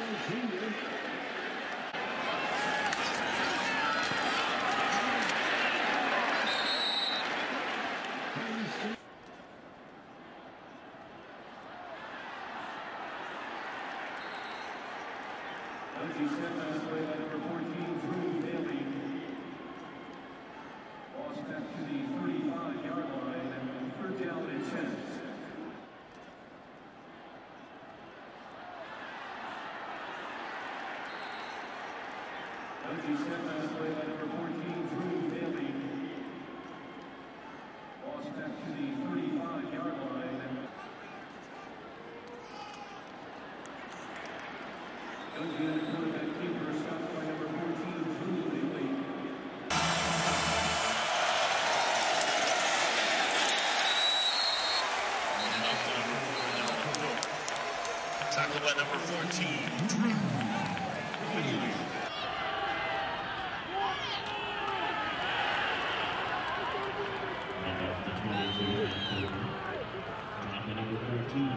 OG Sentinels play by number 14, Drew Bailey. Lost back to the 35-yard line, and 3rd down and 10. OG Sentinels play by number 14, Drew Bailey. Lost back to the 35-yard line. OG